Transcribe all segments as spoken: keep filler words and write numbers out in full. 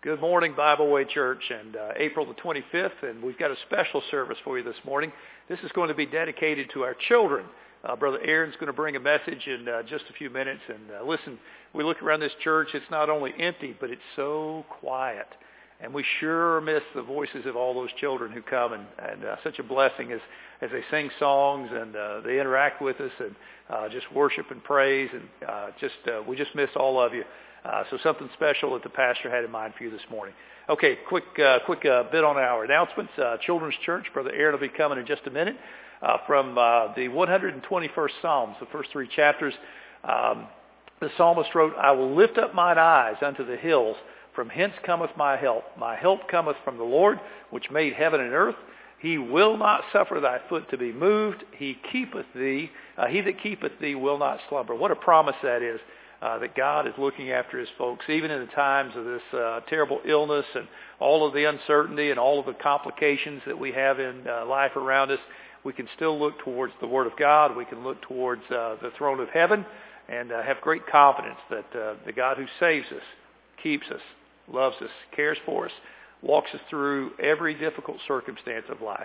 Good morning, Bible Way Church, and uh, April the twenty-fifth, and we've got a special service for you this morning. This is going to be dedicated to our children. Uh, Brother Aaron's going to bring a message in uh, just a few minutes, and uh, listen, we look around this church, it's not only empty, but it's so quiet, and we sure miss the voices of all those children who come, and, and uh, such a blessing as, as they sing songs, and uh, they interact with us, and uh, just worship and praise, and uh, just uh, we just miss all of you. Uh, so something special that the pastor had in mind for you this morning. Okay, quick uh, quick uh, bit on our announcements. Uh, Children's Church, Brother Aaron will be coming in just a minute. Uh, from uh, the one hundred twenty-first Psalms, the first three chapters, um, the psalmist wrote, I will lift up mine eyes unto the hills. From hence cometh my help. My help cometh from the Lord, which made heaven and earth. He will not suffer thy foot to be moved. He keepeth thee. Uh, he that keepeth thee will not slumber. What a promise that is. Uh, that God is looking after his folks, even in the times of this uh, terrible illness and all of the uncertainty and all of the complications that we have in uh, life around us. We can still look towards the Word of God. We can look towards uh, the throne of heaven and uh, have great confidence that uh, the God who saves us, keeps us, loves us, cares for us, walks us through every difficult circumstance of life.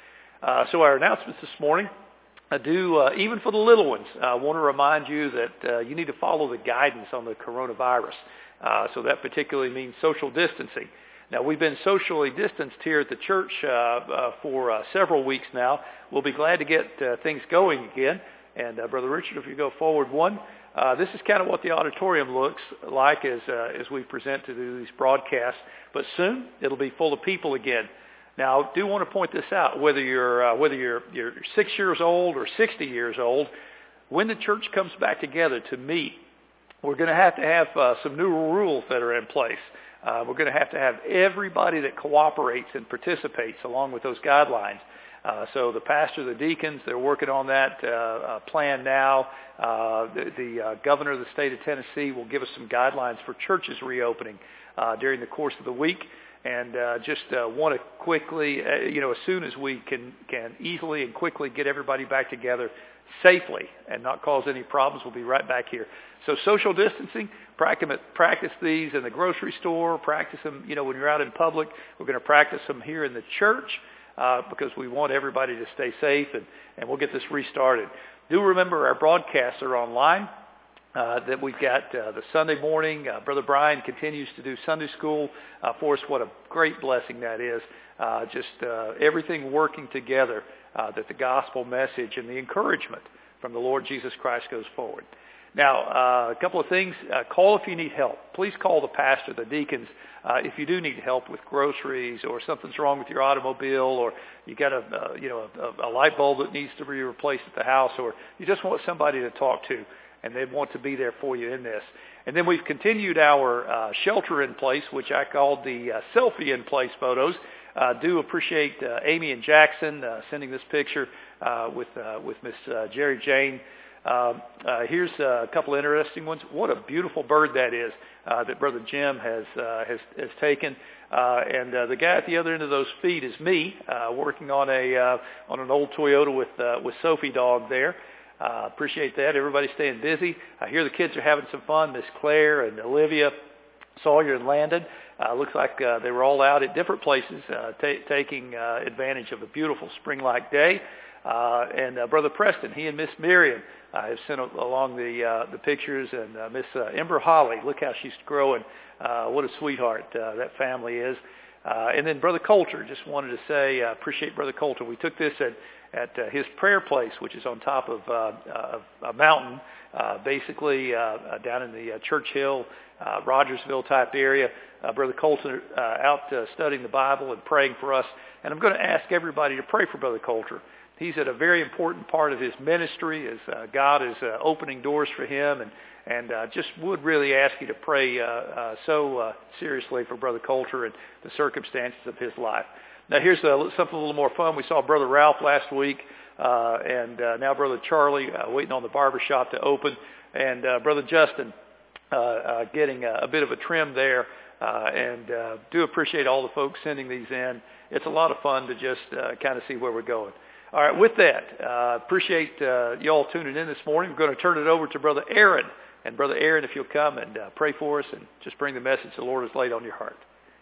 Uh, so our announcements this morning. I do, uh, even for the little ones, I uh, want to remind you that uh, you need to follow the guidance on the coronavirus. Uh, so that particularly means social distancing. Now, we've been socially distanced here at the church uh, uh, for uh, several weeks now. We'll be glad to get uh, things going again. And uh, Brother Richard, if you go forward one, uh, this is kind of what the auditorium looks like as uh, as we present to do these broadcasts. But soon, it'll be full of people again. Now, I do want to point this out, whether you're uh, whether you're you're six years old or sixty years old, when the church comes back together to meet, we're going to have to have uh, some new rules that are in place. Uh, we're going to have to have everybody that cooperates and participates along with those guidelines. Uh, so the pastor, the deacons, they're working on that uh, uh, plan now. Uh, the the uh, governor of the state of Tennessee will give us some guidelines for churches reopening uh, during the course of the week. And uh, just uh, want to quickly, uh, you know, as soon as we can, can easily and quickly get everybody back together safely and not cause any problems, we'll be right back here. So social distancing, practice, practice these in the grocery store, practice them, you know, when you're out in public. We're going to practice them here in the church uh, because we want everybody to stay safe, and, and we'll get this restarted. Do remember our broadcasts are online. Uh, that we've got uh, the Sunday morning. Uh, Brother Brian continues to do Sunday school uh, for us. What a great blessing that is. Uh, just uh, everything working together uh, that the gospel message and the encouragement from the Lord Jesus Christ goes forward. Now, uh, a couple of things. Uh, call if you need help. Please call the pastor, the deacons, uh, if you do need help with groceries or something's wrong with your automobile, or you got a uh, you know a, a light bulb that needs to be replaced at the house, or you just want somebody to talk to. And they want to be there for you in this. And then we've continued our uh, shelter-in-place, which I called the uh, selfie-in-place photos. Uh, do appreciate uh, Amy and Jackson uh, sending this picture uh, with uh, with Miss uh, Jerry Jane. Uh, uh, here's uh, a couple interesting ones. What a beautiful bird that is uh, that Brother Jim has uh, has, has taken. Uh, and uh, the guy at the other end of those feet is me, uh, working on a uh, on an old Toyota with uh, with Sophie Dog there. Uh, appreciate that. Everybody's staying busy. I hear the kids are having some fun. Miss Claire and Olivia, Sawyer and Landon. Uh, looks like uh, they were all out at different places uh, t- taking uh, advantage of a beautiful spring-like day. Uh, and uh, Brother Preston, he and Miss Miriam uh, have sent a- along the uh, the pictures. And uh, Miss uh, Ember Holly, look how she's growing. Uh, what a sweetheart uh, that family is. Uh, and then Brother Coulter, just wanted to say, uh, appreciate Brother Coulter. We took this at at uh, his prayer place, which is on top of uh, uh, a mountain, uh, basically uh, uh, down in the uh, Church Hill, uh, Rogersville type area. Uh, Brother Coulter uh, out uh, studying the Bible and praying for us. And I'm going to ask everybody to pray for Brother Coulter. He's at a very important part of his ministry as uh, God is uh, opening doors for him, and and uh, just would really ask you to pray uh, uh, so uh, seriously for Brother Coulter and the circumstances of his life. Now, here's a, something a little more fun. We saw Brother Ralph last week, uh, and uh, now Brother Charlie uh, waiting on the barber shop to open, and uh, Brother Justin uh, uh, getting a, a bit of a trim there. Uh, and uh, do appreciate all the folks sending these in. It's a lot of fun to just uh, kind of see where we're going. All right, with that, uh, appreciate uh, you all tuning in this morning. We're going to turn it over to Brother Aaron. And Brother Aaron, if you'll come and uh, pray for us and just bring the message the Lord has laid on your heart.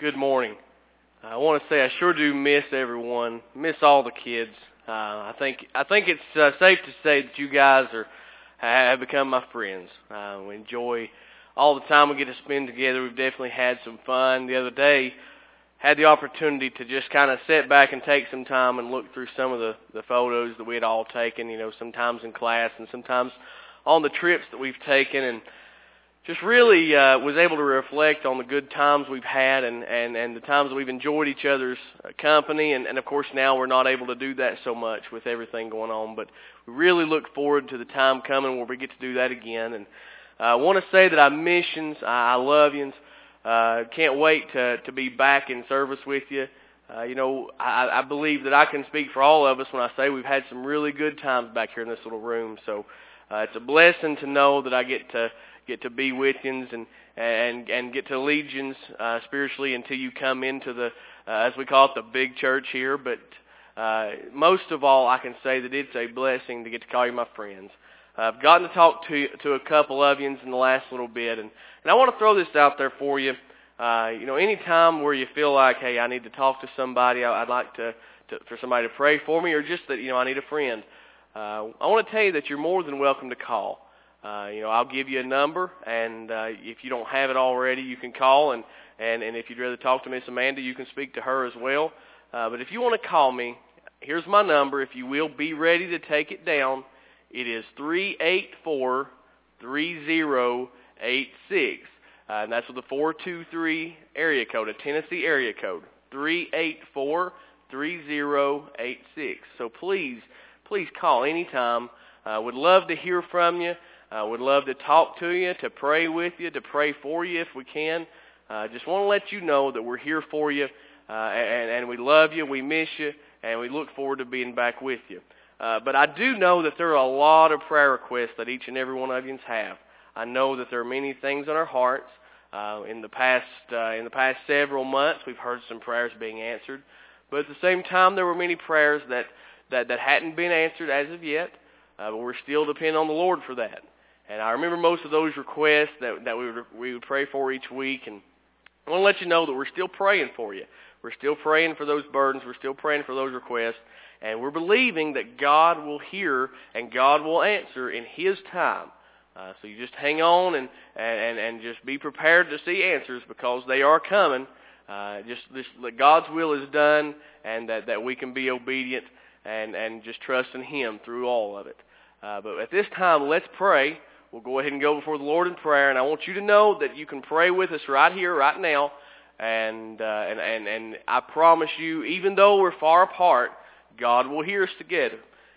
Good morning. I want to say I sure do miss everyone, miss all the kids. Uh, I think I think it's uh, safe to say that you guys are have become my friends. Uh, we enjoy all the time we get to spend together. We've definitely had some fun. The other day, had the opportunity to just kind of sit back and take some time and look through some of the, the photos that we had all taken, you know, sometimes in class and sometimes on the trips that we've taken, and just really uh, was able to reflect on the good times we've had and, and, and the times that we've enjoyed each other's company. And, and, of course, now we're not able to do that so much with everything going on. But we really look forward to the time coming where we get to do that again. And uh, I want to say that I missions, I, I love yous. Uh, can't wait to, to be back in service with you. Uh, you know, I, I believe that I can speak for all of us when I say we've had some really good times back here in this little room. So uh, it's a blessing to know that I get to get to be with yous and and and get to lead yous uh, spiritually until you come into the, uh, as we call it, the big church here. But uh, most of all, I can say that it's a blessing to get to call you my friends. Uh, I've gotten to talk to to a couple of yous in the last little bit, and, and I want to throw this out there for you. Uh, you know, any time where you feel like, hey, I need to talk to somebody, I, I'd like to, to for somebody to pray for me, or just that, you know, I need a friend. Uh, I want to tell you that you're more than welcome to call. Uh, you know, I'll give you a number, and uh, if you don't have it already, you can call, and, and, and if you'd rather talk to Miss Amanda, you can speak to her as well. Uh, but if you want to call me, here's my number. If you will, be ready to take it down. It is three eight four, three zero eight six, uh, and that's with the four two three area code, a Tennessee area code, three eight four, three zero eight six. So please, please call anytime. I uh, would love to hear from you. I uh, would love to talk to you, to pray with you, to pray for you if we can. I uh, just want to let you know that we're here for you, uh, and, and we love you, we miss you, and we look forward to being back with you. Uh, but I do know that there are a lot of prayer requests that each and every one of you have. I know that there are many things on our hearts. Uh, in the past, uh, in the past several months, we've heard some prayers being answered. But at the same time, there were many prayers that, that, that hadn't been answered as of yet. Uh, but we're still depending on the Lord for that. And I remember most of those requests that, that we would, we would pray for each week. And I want to let you know that we're still praying for you. We're still praying for those burdens. We're still praying for those requests. And we're believing that God will hear and God will answer in His time. Uh, so you just hang on and, and, and just be prepared to see answers, because they are coming. Uh, just this, that God's will is done, and that, that we can be obedient and, and just trust in Him through all of it. Uh, but at this time, let's pray. We'll go ahead and go before the Lord in prayer, and I want you to know that you can pray with us right here, right now, and uh, and, and and I promise you, even though we're far apart, God will hear us together.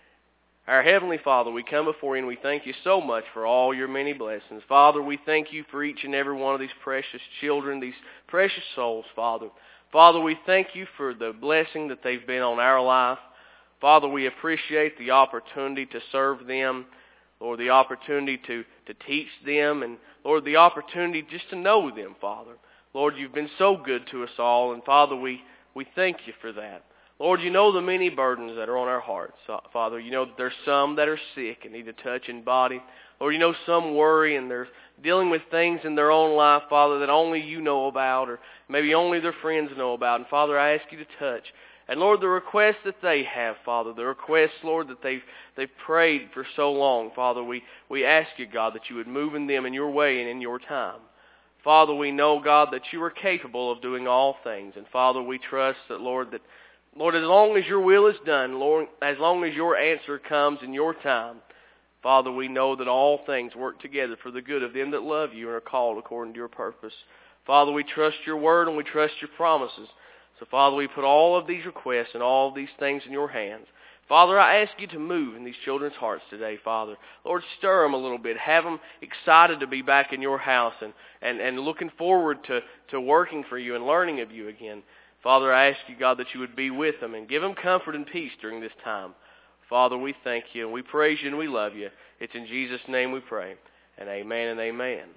Our Heavenly Father, we come before you, and we thank you so much for all your many blessings. Father, we thank you for each and every one of these precious children, these precious souls, Father. Father, we thank you for the blessing that they've been on our life. Father, we appreciate the opportunity to serve them, Lord, the opportunity to, to teach them, and, Lord, the opportunity just to know them, Father. Lord, you've been so good to us all, and, Father, we, we thank you for that. Lord, you know the many burdens that are on our hearts, Father. You know that there's some that are sick and need a touch in body. Lord, you know some worry and they're dealing with things in their own life, Father, that only you know about, or maybe only their friends know about. And, Father, I ask you to touch. And, Lord, the requests that they have, Father, the requests, Lord, that they've, they've prayed for so long, Father, we, we ask you, God, that you would move in them in your way and in your time. Father, we know, God, that you are capable of doing all things. And, Father, we trust that, Lord, that, Lord, as long as your will is done, Lord, as long as your answer comes in your time, Father, we know that all things work together for the good of them that love you and are called according to your purpose. Father, we trust your word and we trust your promises. So, Father, we put all of these requests and all of these things in your hands. Father, I ask you to move in these children's hearts today, Father. Lord, stir them a little bit. Have them excited to be back in your house and, and, and looking forward to, to working for you and learning of you again. Father, I ask you, God, that you would be with them and give them comfort and peace during this time. Father, we thank you and we praise you and we love you. It's in Jesus' name we pray. And amen and amen.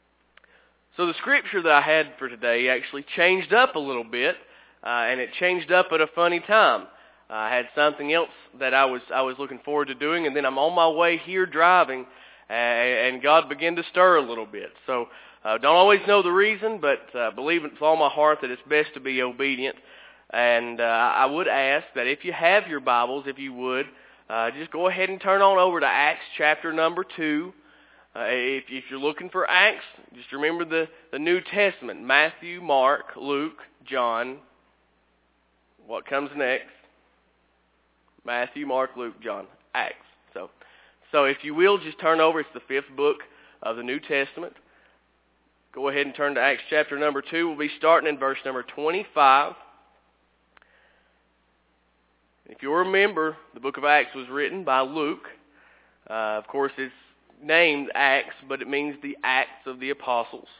So the scripture that I had for today actually changed up a little bit. Uh, and it changed up at a funny time. Uh, I had something else that I was I was looking forward to doing, and then I'm on my way here driving, and, and God began to stir a little bit. So uh, don't always know the reason, but uh, believe with all my heart that it's best to be obedient. And uh, I would ask that if you have your Bibles, if you would, uh, just go ahead and turn on over to Acts chapter number two. Uh, if, if you're looking for Acts, just remember the, the New Testament, Matthew, Mark, Luke, John. What comes next? Matthew, Mark, Luke, John, Acts. So, so if you will, just turn over. It's the fifth book of the New Testament. Go ahead and turn to Acts chapter number two. We'll be starting in verse number twenty-five. If you'll remember, the book of Acts was written by Luke. Uh, of course, it's named Acts, but it means the Acts of the Apostles.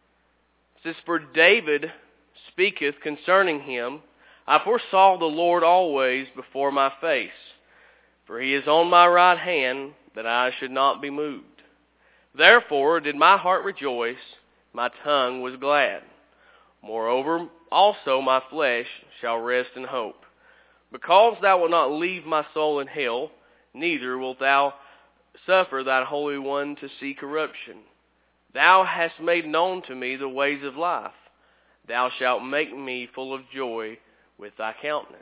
It says, "For David speaketh concerning him, I foresaw the Lord always before my face. For he is on my right hand, that I should not be moved. Therefore did my heart rejoice, my tongue was glad. Moreover also my flesh shall rest in hope. Because thou wilt not leave my soul in hell, neither wilt thou suffer thy Holy One to see corruption. Thou hast made known to me the ways of life. Thou shalt make me full of joy with thy countenance."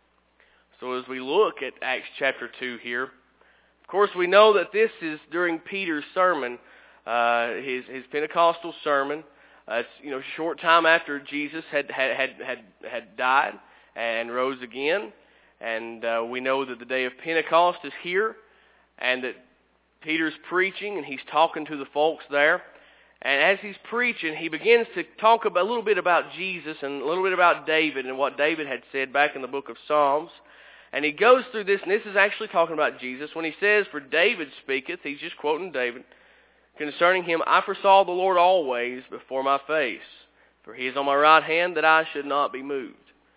So as we look at Acts chapter two here, of course we know that this is during Peter's sermon, uh, his, his Pentecostal sermon. Uh, it's, you know, a short time after Jesus had, had, had, had, had died and rose again. And uh, we know that the day of Pentecost is here, and that Peter's preaching, and he's talking to the folks there. And as he's preaching, he begins to talk about, a little bit about Jesus and a little bit about David and what David had said back in the book of Psalms. And he goes through this, and this is actually talking about Jesus. When he says, "For David speaketh," he's just quoting David, "concerning him, I foresaw the Lord always before my face. For he is on my right hand, that I should not be moved."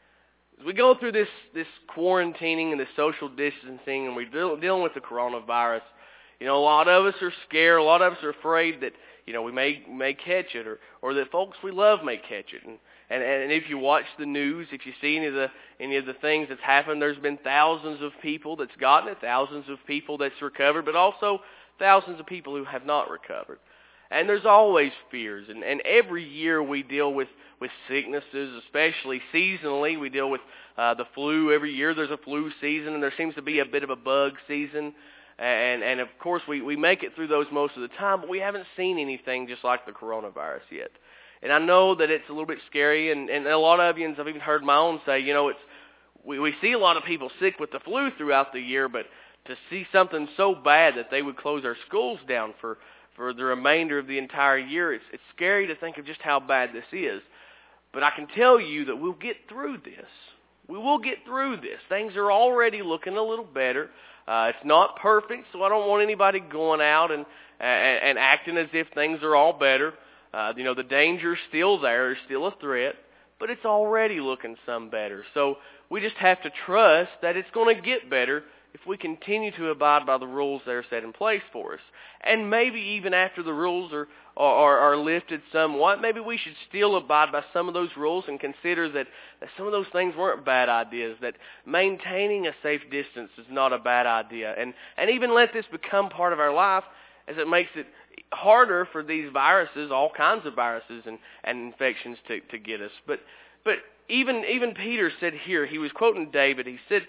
As we go through this, this quarantining and this social distancing, and we're deal, dealing with the coronavirus, you know, a lot of us are scared. A lot of us are afraid that, you know, we may may catch it, or, or that folks we love may catch it. And, and and if you watch the news, if you see any of the any of the things that's happened, there's been thousands of people that's gotten it, thousands of people that's recovered, but also thousands of people who have not recovered. And there's always fears, and, and every year we deal with, with sicknesses, especially seasonally. We deal with uh, the flu every year. There's a flu season, and there seems to be a bit of a bug season. And, and of course, we, we make it through those most of the time, but we haven't seen anything just like the coronavirus yet. And I know that it's a little bit scary, and, and a lot of you, and I've even heard my own say, you know, it's we, we see a lot of people sick with the flu throughout the year, but to see something so bad that they would close our schools down for for the remainder of the entire year, it's, it's scary to think of just how bad this is. But I can tell you that we'll get through this. We will get through this. Things are already looking a little better. Uh, it's not perfect, so I don't want anybody going out and, and, and acting as if things are all better. Uh, you know, the danger's still there. There's still a threat, but it's already looking some better. So we just have to trust that it's going to get better if we continue to abide by the rules that are set in place for us. And maybe even after the rules are, are, are lifted somewhat, maybe we should still abide by some of those rules and consider that, that some of those things weren't bad ideas, that maintaining a safe distance is not a bad idea. And, and even let this become part of our life, as it makes it harder for these viruses, all kinds of viruses and, and infections to, to get us. But, but even, even Peter said here, he was quoting David, he said,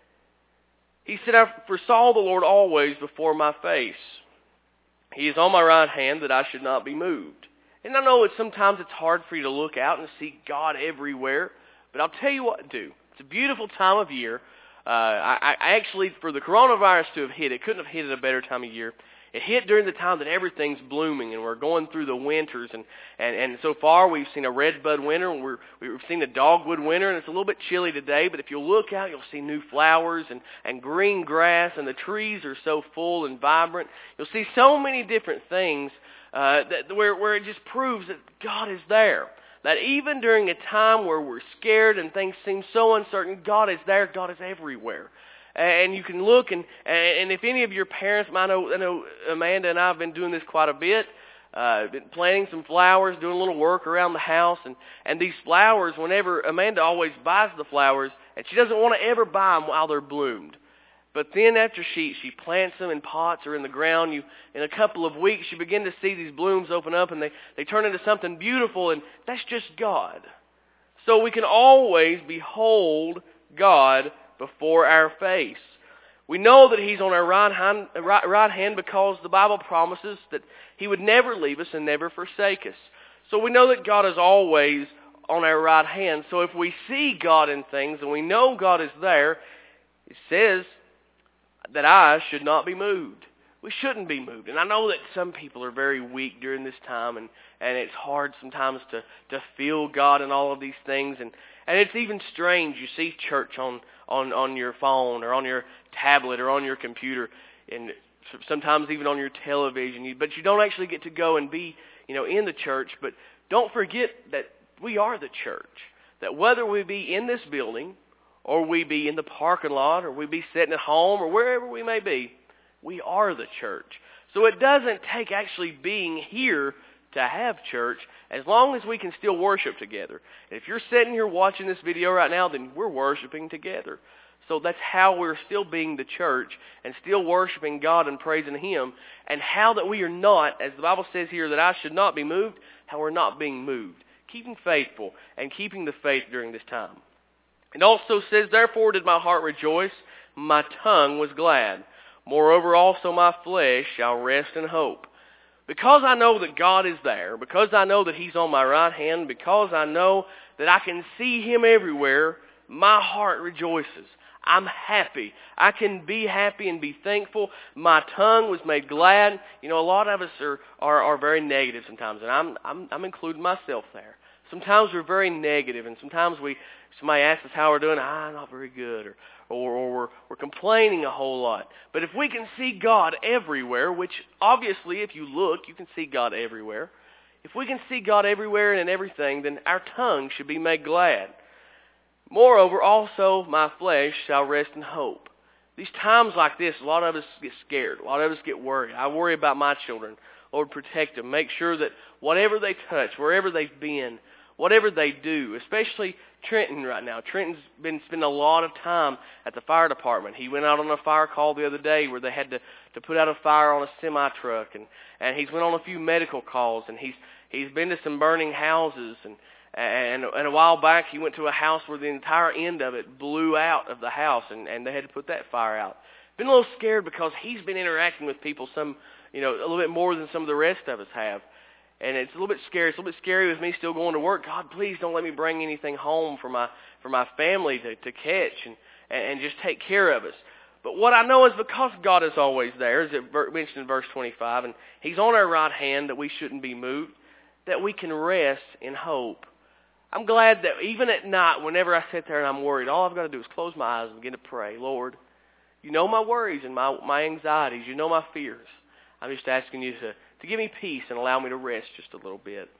He said, "I foresaw the Lord always before my face. He is on my right hand, that I should not be moved." And I know that sometimes it's hard for you to look out and see God everywhere, but I'll tell you what to do. It's a beautiful time of year. Uh, I, I actually, for the coronavirus to have hit, it couldn't have hit at a better time of year. It hit during the time that everything's blooming, and we're going through the winters, and, and, and so far we've seen a redbud winter, and we're, we've seen a dogwood winter, and it's a little bit chilly today, but if you'll look out, you'll see new flowers and, and green grass, and the trees are so full and vibrant. You'll see so many different things uh, that where, where it just proves that God is there. That even during a time where we're scared and things seem so uncertain, God is there, God is everywhere. And you can look, and and if any of your parents, I know, I know Amanda and I have been doing this quite a bit, uh, been planting some flowers, doing a little work around the house, and, and these flowers, whenever, Amanda always buys the flowers, and she doesn't want to ever buy them while they're bloomed. But then after she, she plants them in pots or in the ground, you in a couple of weeks you begin to see these blooms open up and they, they turn into something beautiful, and that's just God. So we can always behold God before our face. We know that He's on our right hand, right, right hand because the Bible promises that He would never leave us and never forsake us. So we know that God is always on our right hand. So if we see God in things and we know God is there, it says that I should not be moved. We shouldn't be moved. And I know that some people are very weak during this time, and, and it's hard sometimes to, to feel God in all of these things. And, and it's even strange. You see church on, on, on your phone or on your tablet or on your computer, and sometimes even on your television. But you don't actually get to go and be, you know, in the church. But don't forget that we are the church. That whether we be in this building, or we be in the parking lot, or we be sitting at home, or wherever we may be, we are the church. So it doesn't take actually being here to have church, as long as we can still worship together. And if you're sitting here watching this video right now, then we're worshiping together. So that's how we're still being the church, and still worshiping God and praising Him. And how that we are not, as the Bible says here, that I should not be moved, how we're not being moved. Keeping faithful, and keeping the faith during this time. It also says, therefore did my heart rejoice, my tongue was glad. Moreover also my flesh shall rest in hope. Because I know that God is there, because I know that He's on my right hand, because I know that I can see Him everywhere, my heart rejoices. I'm happy. I can be happy and be thankful. My tongue was made glad. You know, a lot of us are, are, are very negative sometimes, and I'm, I'm, I'm including myself there. Sometimes we're very negative, and sometimes we somebody asks us how we're doing. Ah, not very good, or or, or we're we're complaining a whole lot. But if we can see God everywhere, which obviously, if you look, you can see God everywhere. If we can see God everywhere and in everything, then our tongue should be made glad. Moreover, also my flesh shall rest in hope. These times like this, a lot of us get scared. A lot of us get worried. I worry about my children. Lord, protect them. Make sure that whatever they touch, wherever they've been, whatever they do, especially Trenton right now. Trenton's been spending a lot of time at the fire department. He went out on a fire call the other day where they had to, to put out a fire on a semi-truck, and, and he's went on a few medical calls, and he's he's been to some burning houses, and, and and a while back he went to a house where the entire end of it blew out of the house, and, and they had to put that fire out. Been a little scared because he's been interacting with people some, you know, a little bit more than some of the rest of us have. And it's a little bit scary. It's a little bit scary with me still going to work. God, please don't let me bring anything home for my for my family to, to catch and, and just take care of us. But what I know is because God is always there, as it mentioned in verse twenty-five, and He's on our right hand, that we shouldn't be moved, that we can rest in hope. I'm glad that even at night, whenever I sit there and I'm worried, all I've got to do is close my eyes and begin to pray. Lord, you know my worries and my, my anxieties. You know my fears. I'm just asking you to, to give me peace and allow me to rest just a little bit.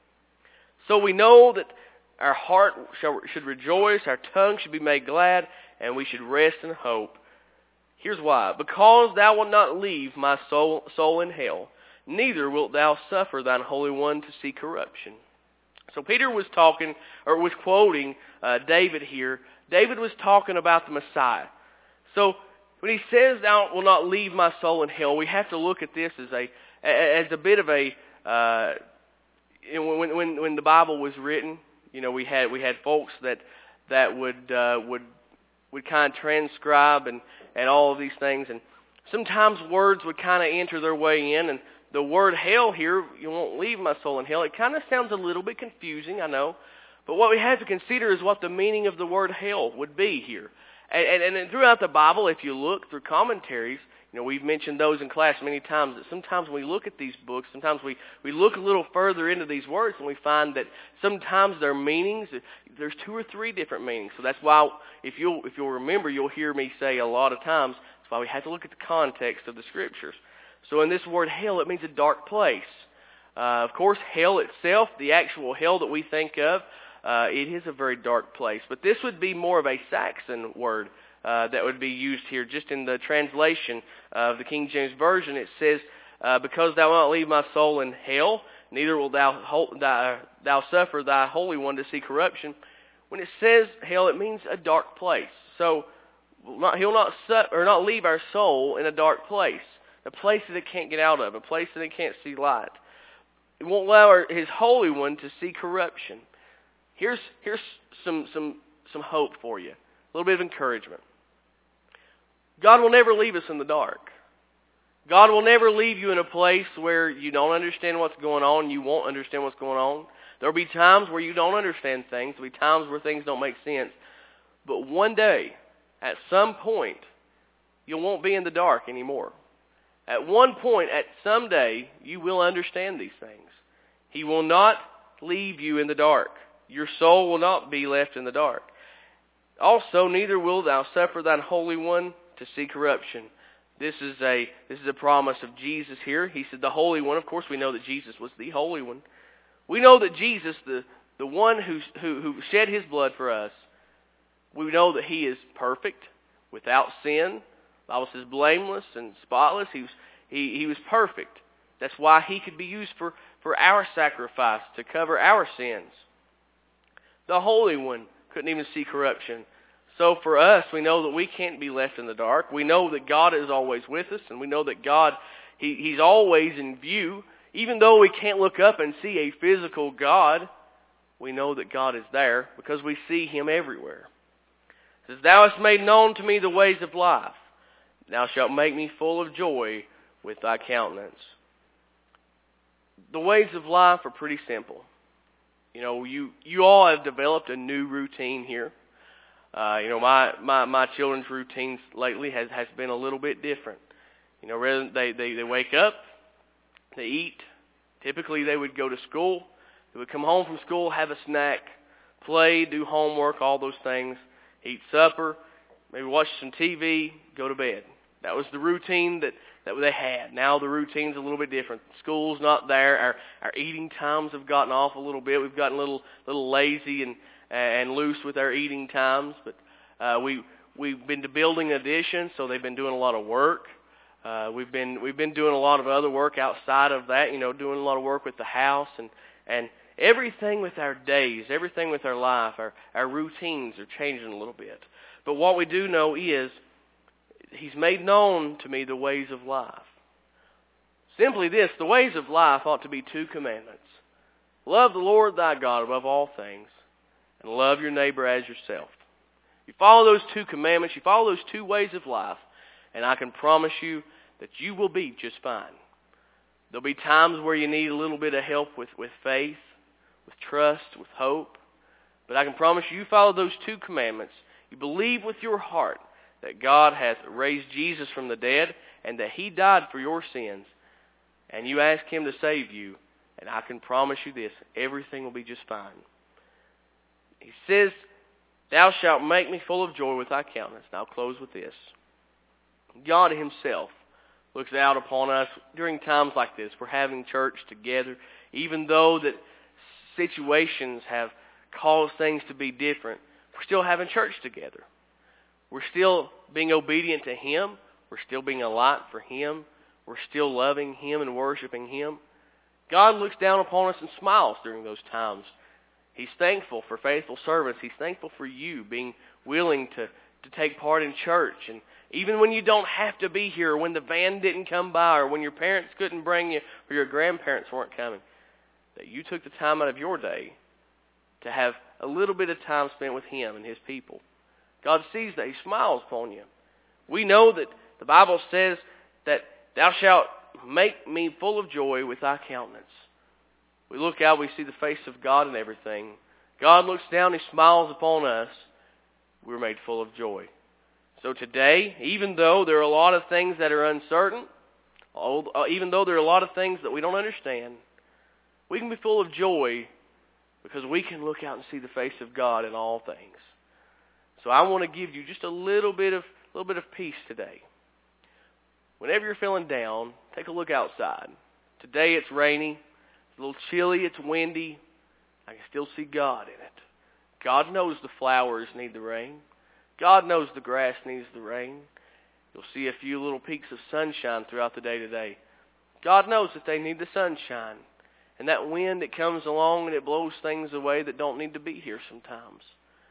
So we know that our heart shall, should rejoice, our tongue should be made glad, and we should rest in hope. Here's why. Because thou wilt not leave my soul, soul in hell, neither wilt thou suffer thine Holy One to see corruption. So Peter was talking, or was quoting uh, David here. David was talking about the Messiah. So when he says, thou wilt not leave my soul in hell, we have to look at this as a as a bit of a uh, when when when the Bible was written, you know, we had we had folks that that would uh, would would kind of transcribe and and all of these things, and sometimes words would kind of enter their way in, and the word hell here, you won't leave my soul in hell. It kind of sounds a little bit confusing, I know, but what we have to consider is what the meaning of the word hell would be here. And, and, and throughout the Bible, if you look through commentaries, you know, we've mentioned those in class many times, that sometimes when we look at these books, sometimes we, we look a little further into these words and we find that sometimes their meanings, there's two or three different meanings. So that's why, if you'll, if you'll remember, you'll hear me say a lot of times, that's why we have to look at the context of the Scriptures. So in this word hell, it means a dark place. Uh, of course, hell itself, the actual hell that we think of, Uh, it is a very dark place. But this would be more of a Saxon word uh, that would be used here. Just in the translation of the King James Version, it says, uh, because thou wilt not leave my soul in hell, neither wilt thou, hold, thou, thou suffer thy Holy One to see corruption. When it says hell, it means a dark place. So will not, He'll not set, or not leave our soul in a dark place, a place that it can't get out of, a place that it can't see light. It won't allow our, His Holy One to see corruption. Here's here's some some some hope for you, a little bit of encouragement. God will never leave us in the dark. God will never leave you in a place where you don't understand what's going on. You won't understand what's going on. There will be times where you don't understand things. There will be times where things don't make sense. But one day, at some point, you won't be in the dark anymore. At one point, at some day, you will understand these things. He will not leave you in the dark. Your soul will not be left in the dark. Also, neither will thou suffer thine Holy One to see corruption. This is a this is a promise of Jesus here. He said the Holy One. Of course, we know that Jesus was the Holy One. We know that Jesus, the, the one who, who, who shed His blood for us, we know that He is perfect, without sin. The Bible says blameless and spotless. He was, he, he was perfect. That's why He could be used for, for our sacrifice, to cover our sins. The Holy One couldn't even see corruption. So for us, we know that we can't be left in the dark. We know that God is always with us, and we know that God, he, He's always in view. Even though we can't look up and see a physical God, we know that God is there because we see Him everywhere. It says, thou hast made known to me the ways of life. Thou shalt make me full of joy with thy countenance. The ways of life are pretty simple. You know, you, you all have developed a new routine here. Uh, you know, my, my, my children's routines lately has, has been a little bit different. You know, rather than they, they, they wake up, they eat. Typically they would go to school. They would come home from school, have a snack, play, do homework, all those things, eat supper, maybe watch some T V, go to bed. That was the routine that, that they had. Now the routine's a little bit different. School's not there. Our, our eating times have gotten off a little bit. We've gotten a little, little lazy and and loose with our eating times, but uh, we we've been building additions, so they've been doing a lot of work. Uh, we've been we've been doing a lot of other work outside of that, you know, doing a lot of work with the house and and everything with our days, everything with our life, our our routines are changing a little bit. But what we do know is He's made known to me the ways of life. Simply this: the ways of life ought to be two commandments: love the Lord thy God above all things, and love your neighbor as yourself. You follow those two commandments, you follow those two ways of life, and I can promise you that you will be just fine. There'll be times where you need a little bit of help with, with faith, with trust, with hope. But I can promise you, you follow those two commandments. You believe with your heart that God hath raised Jesus from the dead and that He died for your sins. And you ask Him to save you. And I can promise you this, everything will be just fine. He says, thou shalt make me full of joy with thy countenance. And I'll close with this. God Himself looks out upon us during times like this. We're having church together. Even though that situations have caused things to be different, we're still having church together. We're still being obedient to Him. We're still being a light for Him. We're still loving Him and worshiping Him. God looks down upon us and smiles during those times. He's thankful for faithful servants. He's thankful for you being willing to, to take part in church. And even when you don't have to be here, or when the van didn't come by, or when your parents couldn't bring you, or your grandparents weren't coming, that you took the time out of your day to have a little bit of time spent with Him and His people. God sees that. He smiles upon you. We know that the Bible says that thou shalt make me full of joy with thy countenance. We look out, we see the face of God and everything. God looks down, He smiles upon us. We're made full of joy. So today, even though there are a lot of things that are uncertain, even though there are a lot of things that we don't understand, we can be full of joy because we can look out and see the face of God in all things. So I want to give you just a little bit of little bit of peace today. Whenever you're feeling down, take a look outside. Today it's rainy, it's a little chilly, it's windy. I can still see God in it. God knows the flowers need the rain. God knows the grass needs the rain. You'll see a few little peaks of sunshine throughout the day today. God knows that they need the sunshine. And that wind that comes along and it blows things away that don't need to be here sometimes.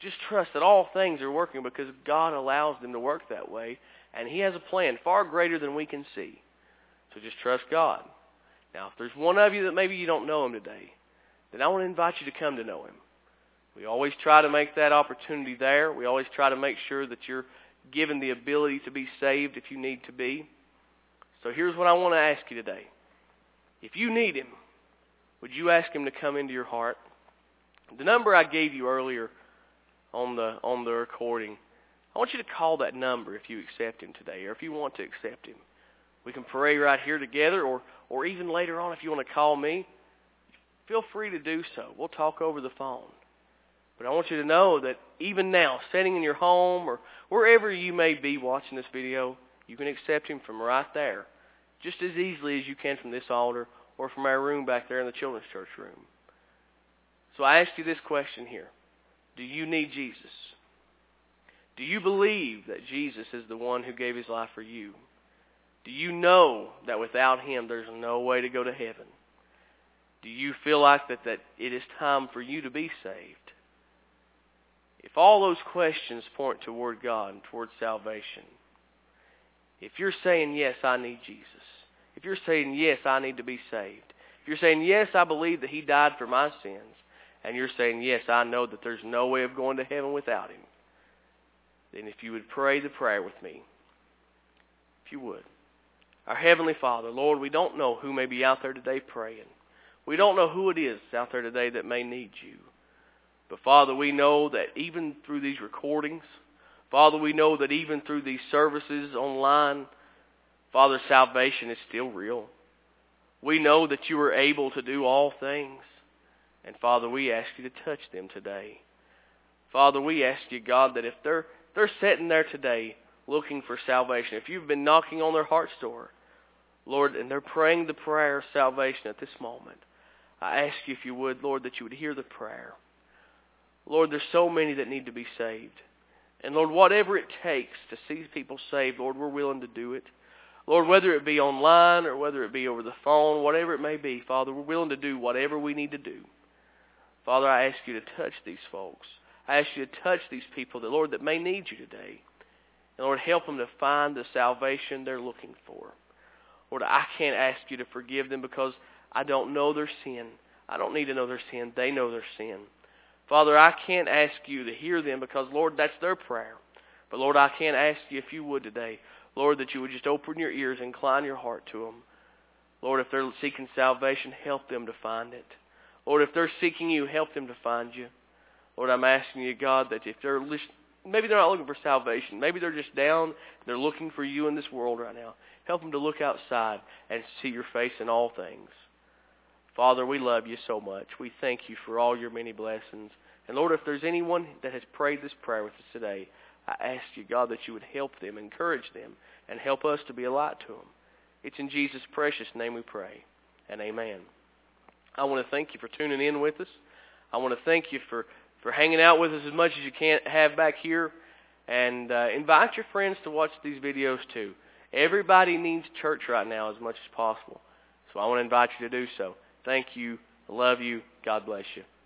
just trust that all things are working because God allows them to work that way, and He has a plan far greater than we can see. So just trust God. Now, if there's one of you that maybe you don't know Him today, then I want to invite you to come to know Him. We always try to make that opportunity there. We always try to make sure that you're given the ability to be saved if you need to be. So here's what I want to ask you today. If you need Him, would you ask Him to come into your heart? The number I gave you earlier on the on the recording, I want you to call that number if you accept Him today, or if you want to accept Him. We can pray right here together, or, or even later on if you want to call me, feel free to do so. We'll talk over the phone. But I want you to know that even now, sitting in your home or wherever you may be watching this video, you can accept Him from right there, just as easily as you can from this altar or from our room back there in the children's church room. So I ask you this question here. Do you need Jesus? Do you believe that Jesus is the one who gave His life for you? Do you know that without Him there's no way to go to heaven? Do you feel like that, that it is time for you to be saved? If all those questions point toward God and toward salvation, if you're saying, yes, I need Jesus. If you're saying, yes, I need to be saved. If you're saying, yes, I believe that He died for my sins. And you're saying, yes, I know that there's no way of going to heaven without Him. Then if you would pray the prayer with me. If you would. Our Heavenly Father, Lord, we don't know who may be out there today praying. We don't know who it is out there today that may need You. But Father, we know that even through these recordings, Father, we know that even through these services online, Father, salvation is still real. We know that You are able to do all things. And Father, we ask You to touch them today. Father, we ask You, God, that if they're, they're sitting there today looking for salvation, if You've been knocking on their heart's door, Lord, and they're praying the prayer of salvation at this moment, I ask You if You would, Lord, that You would hear the prayer. Lord, there's so many that need to be saved. And Lord, whatever it takes to see people saved, Lord, we're willing to do it. Lord, whether it be online or whether it be over the phone, whatever it may be, Father, we're willing to do whatever we need to do. Father, I ask You to touch these folks. I ask You to touch these people, that Lord, that may need You today. And Lord, help them to find the salvation they're looking for. Lord, I can't ask You to forgive them because I don't know their sin. I don't need to know their sin. They know their sin. Father, I can't ask You to hear them because, Lord, that's their prayer. But, Lord, I can ask You if You would today, Lord, that You would just open Your ears and incline Your heart to them. Lord, if they're seeking salvation, help them to find it. Lord, if they're seeking You, help them to find You. Lord, I'm asking You, God, that if they're listening, maybe they're not looking for salvation. Maybe they're just down. They're looking for You in this world right now. Help them to look outside and see Your face in all things. Father, we love You so much. We thank You for all Your many blessings. And Lord, if there's anyone that has prayed this prayer with us today, I ask You, God, that You would help them, encourage them, and help us to be a light to them. It's in Jesus' precious name we pray, and amen. I want to thank you for tuning in with us. I want to thank you for, for hanging out with us as much as you can have back here. And uh, invite your friends to watch these videos too. Everybody needs church right now as much as possible. So I want to invite you to do so. Thank you. I love you. God bless you.